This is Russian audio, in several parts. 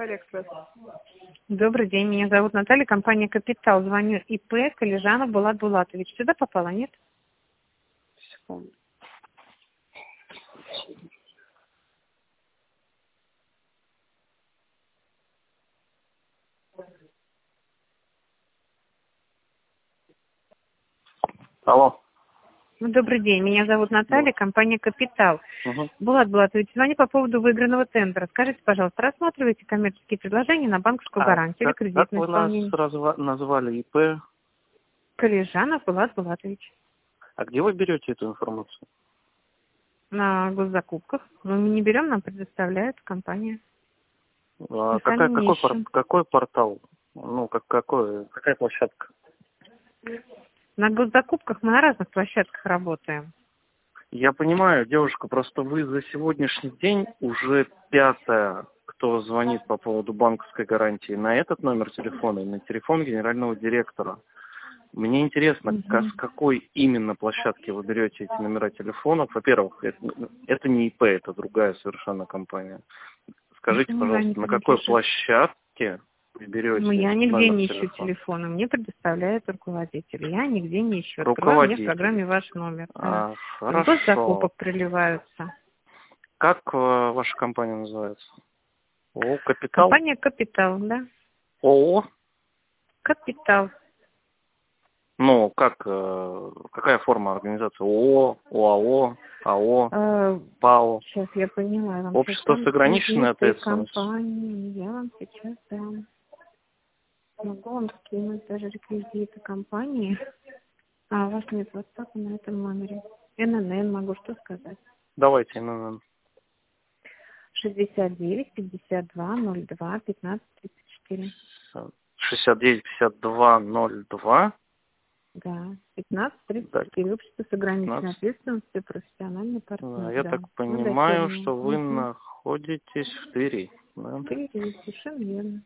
Алиэкспресс. Добрый день, меня зовут Наталья, компания «Капитал». Звоню ИП Колежанов Булат Булатович. Сюда попала, нет? Секунду. Алло. Добрый день, меня зовут Наталья, компания «Капитал». Угу. Булат Булатович, звоню по поводу выигранного тендера. Скажите, пожалуйста, рассматриваете коммерческие предложения на банковскую гарантию или Как кредитное вы нас исполнение? назвали ИП? Колежанов Булат Булатович. А где вы берете эту информацию? На госзакупках. Но мы не берем, нам предоставляет компания. Мы сами не Какой, ищем. какой портал? Ну, какая площадка? На госзакупках мы на разных площадках работаем. Я понимаю, девушка, просто вы за сегодняшний день уже пятая, кто звонит по поводу банковской гарантии на этот номер телефона и на телефон генерального директора. Мне интересно, с какой именно площадки вы берете эти номера телефонов. Во-первых, это не ИП, это другая совершенно компания. Скажите, пожалуйста, на какой площадке вы берете Я нигде номер не ищу телефона? телефона. Мне предоставляет руководитель. Я нигде не ищу. Открываю мне в Руководитель. программе ваш номер. Да. Из Хорошо. госзакупок приливаются. Как ваша компания называется? ООО «Капитал»? Компания «Капитал», да. ООО? «Капитал». Ну, какая форма организации? ООО, ОАО, АО, ПАО? Сейчас я поняла. Я вам Общество с ограниченной ответственностью? компании. Я вам сейчас дам. Могу вам скинуть даже реквизиты компании. А у вас нет WhatsApp на этом номере. ННН могу что сказать? Давайте, ННН. 69 52 02 15 34. 69 52 02. Да, 15-34, общество с ограниченной 15. ответственностью, профессиональный партнер. Я Да. так Мы понимаю, дочерняя. что вы находитесь в Твери. Да? Совершенно верно.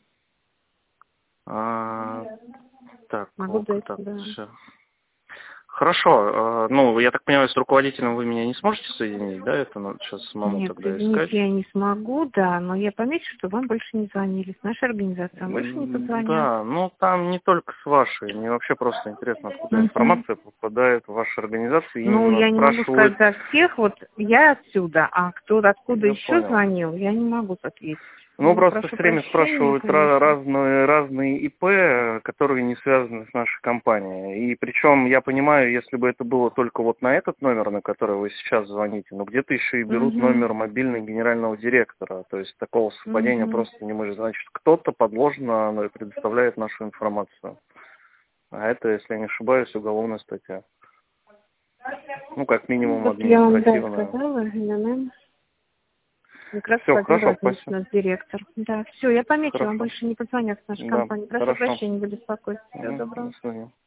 Так, Могу дать, так, да. все. Хорошо. Ну, я так понимаю, с руководителем вы меня не сможете соединить, да? Это надо сейчас самому Нет, тогда соединить искать. я не смогу, да, но я помечу, что вам больше не звонили. С нашей организацией вам больше не позвонят. Да, ну там не только с вашей. Мне вообще просто интересно, откуда информация попадает в ваши организации. Ну, Именно я не могу спрашивают. сказать за всех, вот я отсюда, а кто откуда Я еще понял. звонил, я не могу ответить. Ну, просто Прошу все время прощения, спрашивают конечно. разные ИП, которые не связаны с нашей компанией. И причем я понимаю, если бы это было только вот на этот номер, на который вы сейчас звоните, но где-то еще и берут номер мобильный генерального директора. То есть такого совпадения просто не может. Значит, кто-то подложно предоставляет нашу информацию. А это, если я не ошибаюсь, уголовная статья. Ну, как минимум Вот я вам, да, административная. сказала, ННН. Как раз Все, Владимир хорошо, Владимирович, у спасибо. нас директор. Да, все, я пометила, вам Хорошо. больше не позвонят с нашей Да, компании. Прошу хорошо. прощения за беспокойство. Всего доброго. До свидания.